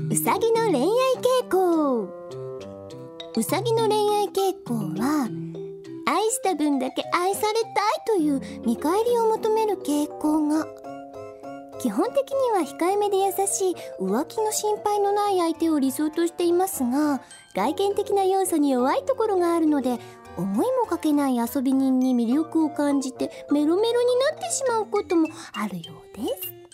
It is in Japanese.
うさぎの恋愛傾向。うさぎの恋愛傾向は、愛した分だけ愛されたいという見返りを求める傾向が、基本的には控えめで優しい浮気の心配のない相手を理想としていますが、外見的な要素に弱いところがあるので、思いもかけない遊び人に魅力を感じてメロメロになってしまうこともあるようです。